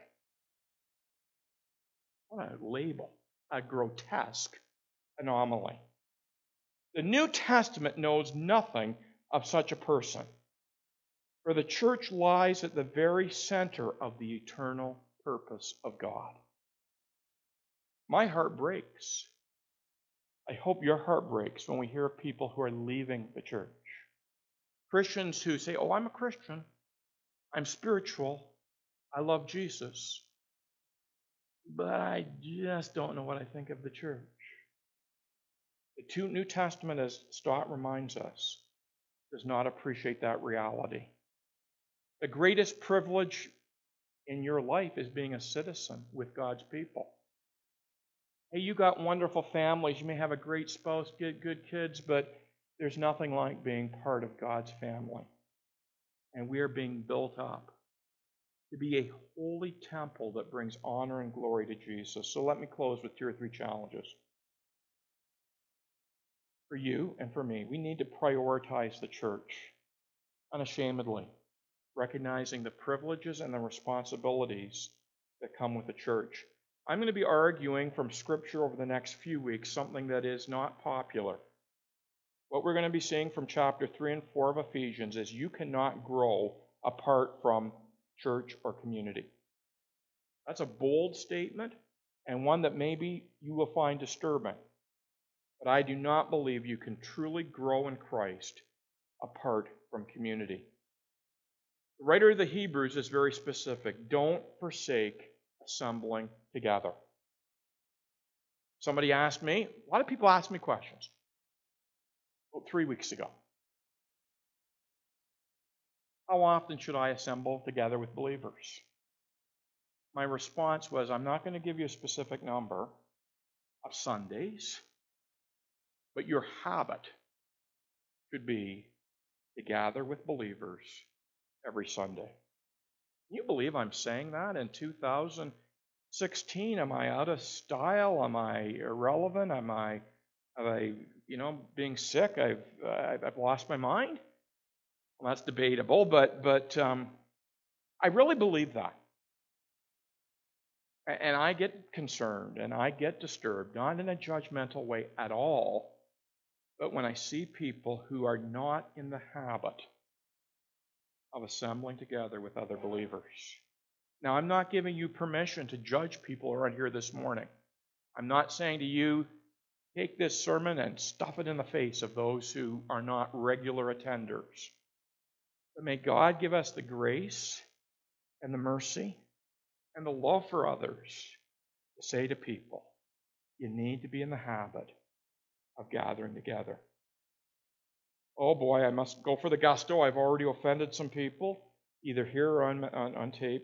What a label, a grotesque anomaly. The New Testament knows nothing of such a person, for the church lies at the very center of the eternal purpose of God. My heart breaks. I hope your heart breaks when we hear of people who are leaving the church. Christians who say, oh, I'm a Christian. I'm spiritual. I love Jesus. But I just don't know what I think of the church. The New Testament, as Stott reminds us, does not appreciate that reality. The greatest privilege in your life is being a citizen with God's people. Hey, you got wonderful families. You may have a great spouse, get good kids, but there's nothing like being part of God's family. And we are being built up to be a holy temple that brings honor and glory to Jesus. So let me close with two or three challenges. For you and for me, we need to prioritize the church unashamedly, recognizing the privileges and the responsibilities that come with the church. I'm going to be arguing from Scripture over the next few weeks something that is not popular. What we're going to be seeing from chapter three and four of Ephesians is you cannot grow apart from church or community. That's a bold statement and one that maybe you will find disturbing. But I do not believe you can truly grow in Christ apart from community. The writer of the Hebrews is very specific. Don't forsake assembling together. Somebody asked me, a lot of people ask me questions. About three weeks ago. How often should I assemble together with believers? My response was, I'm not going to give you a specific number of Sundays, but your habit should be to gather with believers every Sunday. Can you believe I'm saying that in two thousand sixteen? Am I out of style? Am I irrelevant? Am I, am I you know, being sick? I've uh, I've lost my mind? Well, that's debatable, but but um, I really believe that. And I get concerned and I get disturbed, not in a judgmental way at all, but when I see people who are not in the habit of assembling together with other believers. Now, I'm not giving you permission to judge people around here this morning. I'm not saying to you, take this sermon and stuff it in the face of those who are not regular attenders. But may God give us the grace and the mercy and the love for others to say to people, you need to be in the habit of gathering together. Oh boy, I must go for the gusto. I've already offended some people, either here or on, on, on tape.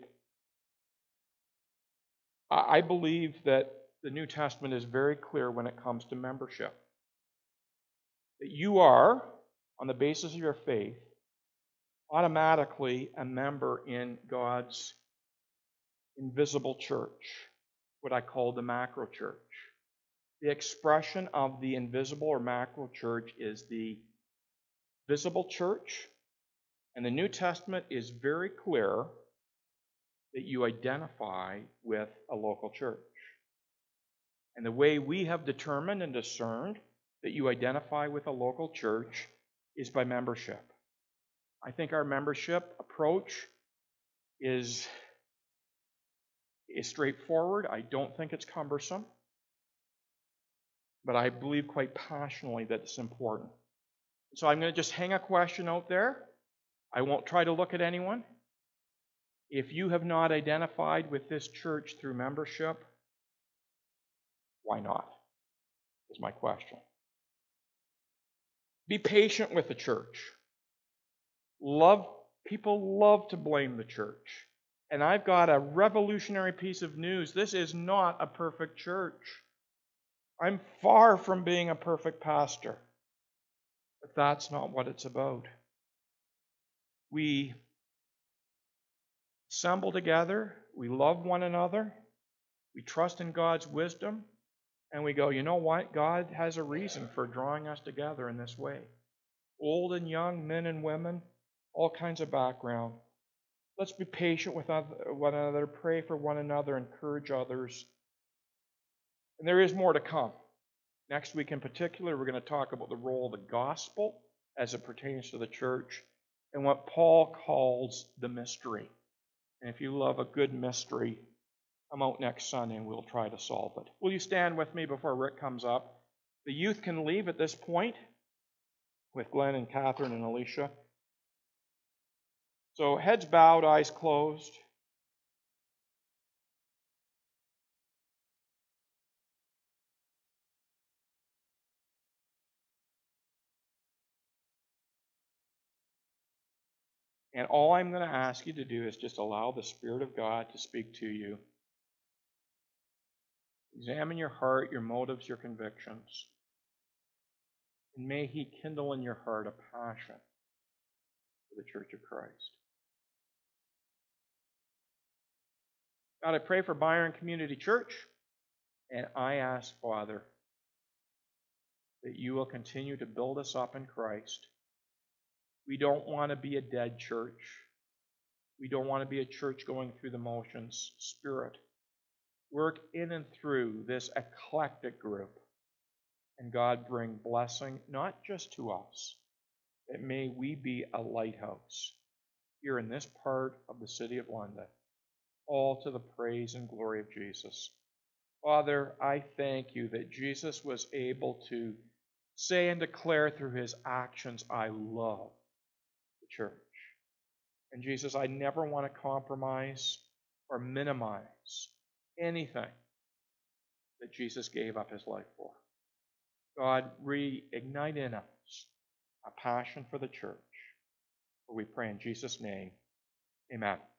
I believe that the New Testament is very clear when it comes to membership. That you are, on the basis of your faith, automatically a member in God's invisible church, what I call the macro church. The expression of the invisible or macro church is the visible church, and the New Testament is very clear that you identify with a local church. And the way we have determined and discerned that you identify with a local church is by membership. I think our membership approach is, is straightforward. I don't think it's cumbersome. But I believe quite passionately that it's important. So I'm going to just hang a question out there. I won't try to look at anyone. If you have not identified with this church through membership, why not? Is my question. Be patient with the church. Love, people love to blame the church. And I've got a revolutionary piece of news. This is not a perfect church. I'm far from being a perfect pastor. But that's not what it's about. We assemble together, we love one another, we trust in God's wisdom, and we go, you know what? God has a reason for drawing us together in this way. Old and young, men and women, all kinds of background. Let's be patient with one another, pray for one another, encourage others. And there is more to come. Next week in particular, we're going to talk about the role of the gospel as it pertains to the church and what Paul calls the mystery. And if you love a good mystery, come out next Sunday and we'll try to solve it. Will you stand with me before Rick comes up? The youth can leave at this point with Glenn and Catherine and Alicia. So heads bowed, eyes closed. And all I'm going to ask you to do is just allow the Spirit of God to speak to you. Examine your heart, your motives, your convictions. And may He kindle in your heart a passion for the Church of Christ. God, I pray for Byron Community Church, and I ask, Father, that you will continue to build us up in Christ. We don't want to be a dead church. We don't want to be a church going through the motions. Spirit, work in and through this eclectic group. And God, bring blessing not just to us, but may we be a lighthouse here in this part of the city of London, all to the praise and glory of Jesus. Father, I thank you that Jesus was able to say and declare through his actions, I love the church. And Jesus, I never want to compromise or minimize anything that Jesus gave up his life for. God, reignite in us a passion for the church. For we pray in Jesus' name, amen.